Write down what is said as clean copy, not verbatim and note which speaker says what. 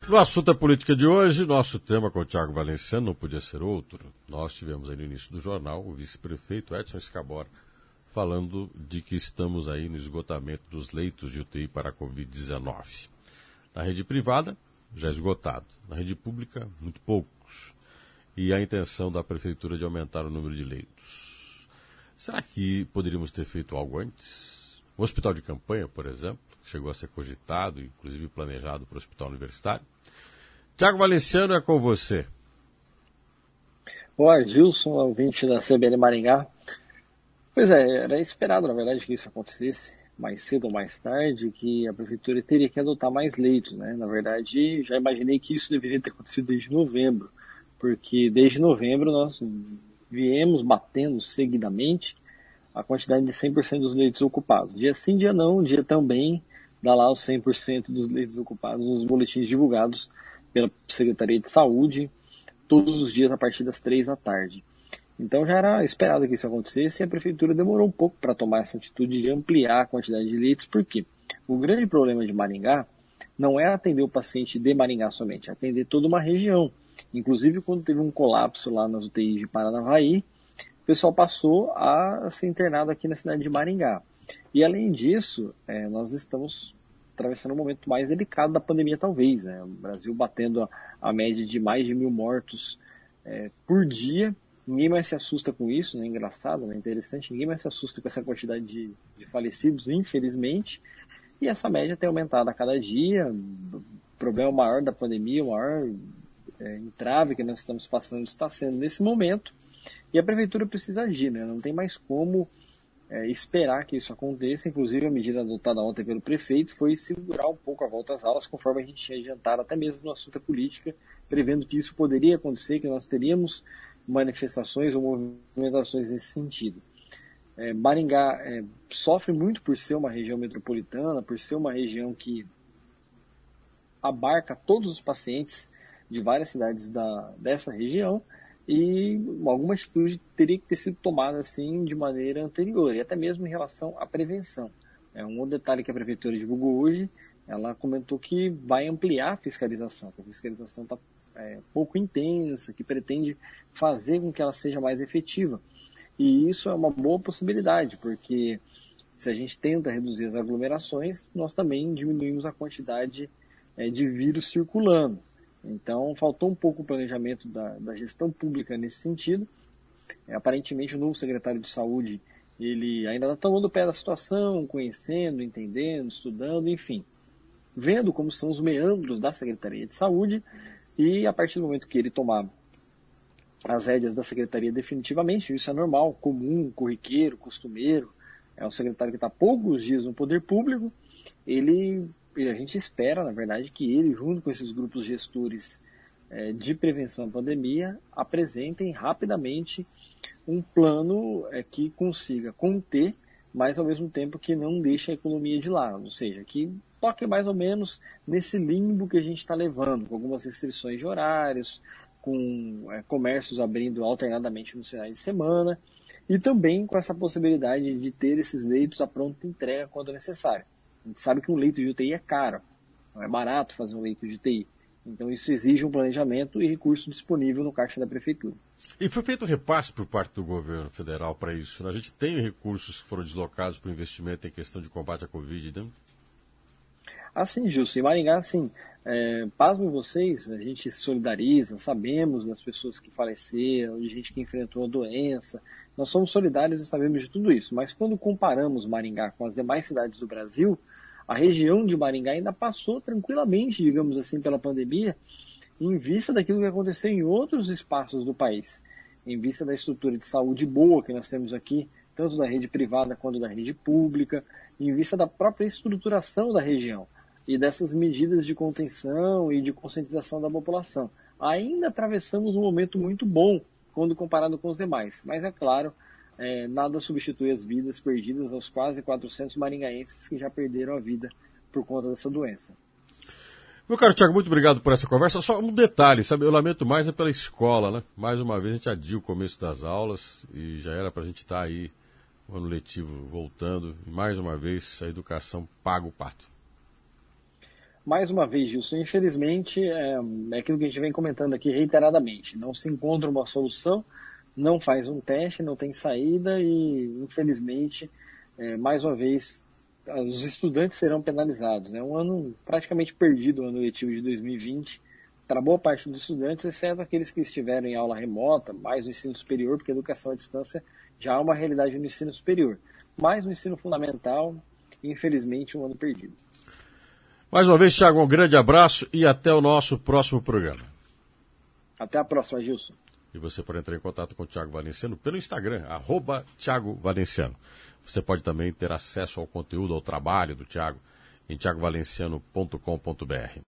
Speaker 1: No assunto da política de hoje, nosso tema com o Tiago Valenciano não podia ser outro. Nós tivemos aí no início do jornal o vice-prefeito Edson Scabora falando de que estamos aí no esgotamento dos leitos de UTI para a Covid-19. Na rede privada, já esgotado. Na rede pública, muito poucos. E a intenção da prefeitura de aumentar o número de leitos. Será que poderíamos ter feito algo antes? O hospital de campanha, por exemplo, que chegou a ser cogitado, inclusive planejado para o hospital universitário. Tiago Valenciano, é com você.
Speaker 2: Olá, Gilson, ouvinte da CBN Maringá. Pois é, era esperado, na verdade, que isso acontecesse mais cedo ou mais tarde, que a prefeitura teria que adotar mais leitos, né? Na verdade, já imaginei que isso deveria ter acontecido desde novembro, porque desde novembro nós viemos batendo seguidamente a quantidade de 100% dos leitos ocupados. Dia sim, dia não, dia também dá lá os 100% dos leitos ocupados nos boletins divulgados pela Secretaria de Saúde, todos os dias a partir das 3 da tarde. Então já era esperado que isso acontecesse e a prefeitura demorou um pouco para tomar essa atitude de ampliar a quantidade de leitos, porque o grande problema de Maringá não é atender o paciente de Maringá somente, é atender toda uma região. Inclusive, quando teve um colapso lá nas UTIs de Paranavaí, o pessoal passou a ser internado aqui na cidade de Maringá. E além disso, nós estamos atravessando um momento mais delicado da pandemia, talvez, né? O Brasil batendo a média de mais de 1.000 mortos por dia. Ninguém mais se assusta com isso, né? Engraçado, né? Interessante, ninguém mais se assusta com essa quantidade de falecidos, infelizmente. E essa média tem aumentado a cada dia. O problema maior da pandemia, o maior entrave que nós estamos passando está sendo nesse momento. E a prefeitura precisa agir, né? Não tem mais como esperar que isso aconteça. Inclusive, a medida adotada ontem pelo prefeito foi segurar um pouco a volta às aulas, conforme a gente tinha adiantado, até mesmo no assunto da política, prevendo que isso poderia acontecer, que nós teríamos manifestações ou movimentações nesse sentido. Maringá sofre muito por ser uma região metropolitana, por ser uma região que abarca todos os pacientes de várias cidades dessa região, e alguma atitude teria que ter sido tomada assim de maneira anterior, e até mesmo em relação à prevenção. Um outro detalhe que a prefeitura divulgou hoje, ela comentou que vai ampliar a fiscalização, que a fiscalização está pouco intensa, que pretende fazer com que ela seja mais efetiva. E isso é uma boa possibilidade, porque se a gente tenta reduzir as aglomerações, nós também diminuímos a quantidade de vírus circulando. Então, faltou um pouco o planejamento da gestão pública nesse sentido. Aparentemente, o novo secretário de Saúde, ele ainda está tomando o pé da situação, conhecendo, entendendo, estudando, enfim, vendo como são os meandros da Secretaria de Saúde, e a partir do momento que ele tomar as rédeas da Secretaria definitivamente, isso é normal, comum, corriqueiro, costumeiro, é um secretário que está há poucos dias no poder público, a gente espera, na verdade, que ele, junto com esses grupos gestores de prevenção à pandemia, apresentem rapidamente um plano que consiga conter, mas ao mesmo tempo que não deixe a economia de lado, ou seja, que toque mais ou menos nesse limbo que a gente está levando, com algumas restrições de horários, com comércios abrindo alternadamente nos finais de semana, e também com essa possibilidade de ter esses leitos à pronta entrega quando necessário. A gente sabe que um leito de UTI é caro, não é barato fazer um leito de UTI. Então isso exige um planejamento e recurso disponível no caixa da prefeitura.
Speaker 1: E foi feito repasse por parte do governo federal para isso, né? A gente tem recursos que foram deslocados para o investimento em questão de combate à Covid, né?
Speaker 2: Assim, Gilson, em Maringá, assim, pasmem vocês, a gente se solidariza, sabemos das pessoas que faleceram, de gente que enfrentou a doença, nós somos solidários e sabemos de tudo isso, mas quando comparamos Maringá com as demais cidades do Brasil, a região de Maringá ainda passou tranquilamente, digamos assim, pela pandemia, em vista daquilo que aconteceu em outros espaços do país, em vista da estrutura de saúde boa que nós temos aqui, tanto da rede privada quanto da rede pública, em vista da própria estruturação da região e dessas medidas de contenção e de conscientização da população. Ainda atravessamos um momento muito bom quando comparado com os demais, mas é claro, nada substitui as vidas perdidas aos quase 400 maringaenses que já perderam a vida por conta dessa doença.
Speaker 1: Meu caro Tiago, muito obrigado por essa conversa. Só um detalhe, sabe, eu lamento mais pela escola, né? Mais uma vez a gente adia o começo das aulas e já era para a gente estar aí, o ano letivo voltando, e mais uma vez a educação paga o pato.
Speaker 2: Mais uma vez, Gilson, infelizmente, é aquilo que a gente vem comentando aqui reiteradamente. Não se encontra uma solução, não faz um teste, não tem saída e, infelizmente, mais uma vez, os estudantes serão penalizados. É um ano praticamente perdido, o ano letivo de 2020, para boa parte dos estudantes, exceto aqueles que estiveram em aula remota, mais no ensino superior, porque a educação à distância já é uma realidade no ensino superior. Mas no ensino fundamental, infelizmente, um ano perdido.
Speaker 1: Mais uma vez, Thiago, um grande abraço e até o nosso próximo programa.
Speaker 2: Até a próxima, Gilson.
Speaker 1: E você pode entrar em contato com o Thiago Valenciano pelo Instagram, @Thiago Valenciano. Você pode também ter acesso ao conteúdo, ao trabalho do Thiago, em thiagovalenciano.com.br.